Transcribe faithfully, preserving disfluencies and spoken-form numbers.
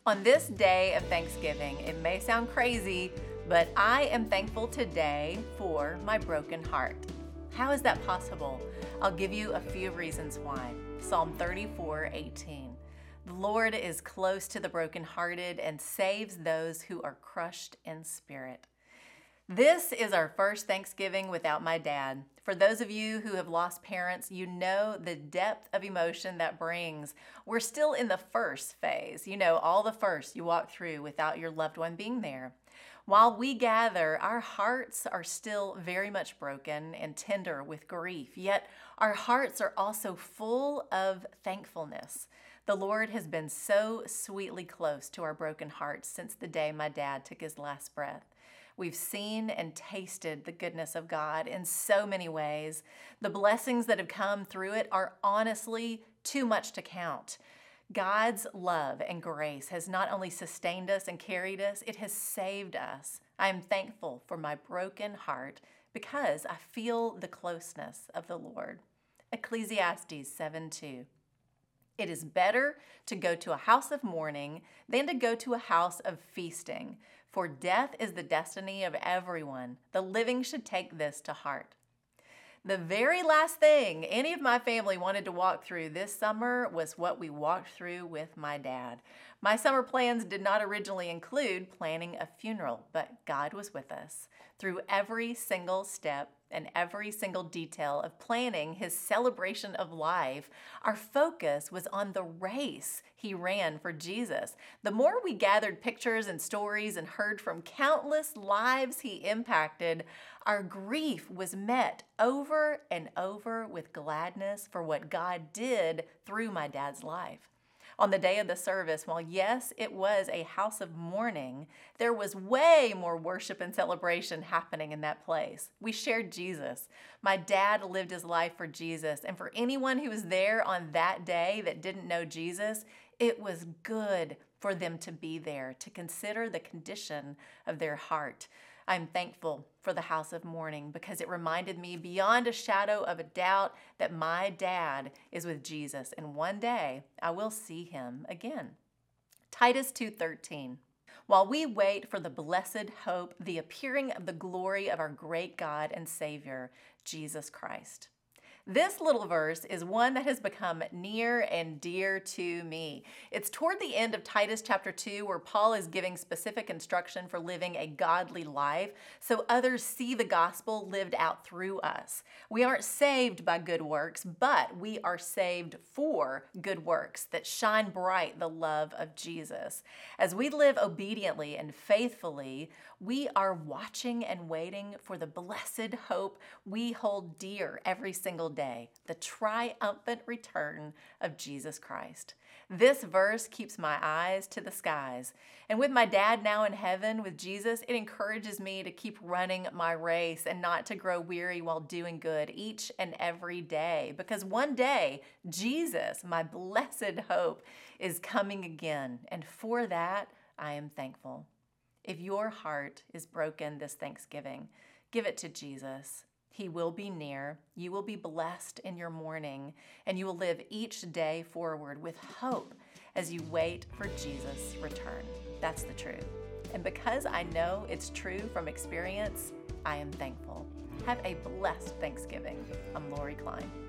On this day of Thanksgiving, it may sound crazy, but I am thankful today for my broken heart. How is that possible? I'll give you a few reasons why. Psalm thirty-four eighteen. The Lord is close to the brokenhearted and saves those who are crushed in spirit. This is our first Thanksgiving without my dad. For those of you who have lost parents, you know the depth of emotion that brings. We're still in the first phase, you know, all the first you walk through without your loved one being there. While we gather, our hearts are still very much broken and tender with grief, yet our hearts are also full of thankfulness. The Lord has been so sweetly close to our broken hearts since the day my dad took his last breath. We've seen and tasted the goodness of God in so many ways. The blessings that have come through it are honestly too much to count. God's love and grace has not only sustained us and carried us, it has saved us. I am thankful for my broken heart because I feel the closeness of the Lord. Ecclesiastes seven two. It is better to go to a house of mourning than to go to a house of feasting, for death is the destiny of everyone. The living should take this to heart. The very last thing any of my family wanted to walk through this summer was what we walked through with my dad. My summer plans did not originally include planning a funeral, but God was with us through every single step and every single detail of planning his celebration of life. Our focus was on the race he ran for Jesus. The more we gathered pictures and stories and heard from countless lives he impacted, our grief was met over and over with gladness for what God did through my dad's life. On the day of the service, while yes, it was a house of mourning, there was way more worship and celebration happening in that place. We shared Jesus. My dad lived his life for Jesus, and for anyone who was there on that day that didn't know Jesus, it was good for them to be there, to consider the condition of their heart. I'm thankful for the house of mourning because it reminded me beyond a shadow of a doubt that my dad is with Jesus, and one day I will see him again. Titus two thirteen. While we wait for the blessed hope, the appearing of the glory of our great God and Savior, Jesus Christ. This little verse is one that has become near and dear to me. It's toward the end of Titus chapter two, where Paul is giving specific instruction for living a godly life so others see the gospel lived out through us. We aren't saved by good works, but we are saved for good works that shine bright the love of Jesus. As we live obediently and faithfully, we are watching and waiting for the blessed hope we hold dear every single day, the triumphant return of Jesus Christ. This verse keeps my eyes to the skies. And with my dad now in heaven with Jesus, it encourages me to keep running my race and not to grow weary while doing good each and every day. Because one day, Jesus, my blessed hope, is coming again. And for that, I am thankful. If your heart is broken this Thanksgiving, give it to Jesus. He will be near. You will be blessed in your mourning, and you will live each day forward with hope as you wait for Jesus' return. That's the truth. And because I know it's true from experience, I am thankful. Have a blessed Thanksgiving. I'm Lori Klein.